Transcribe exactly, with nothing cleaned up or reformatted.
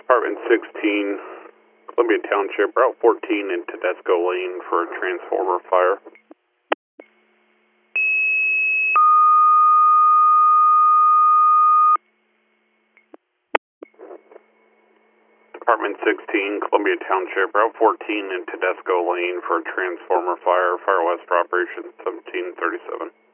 Department sixteen, Columbia Township, Route fourteen in Tedesco Lane for a transformer fire. Department sixteen, Columbia Township, Route fourteen in Tedesco Lane for a transformer fire. Fire west for operation seventeen thirty-seven.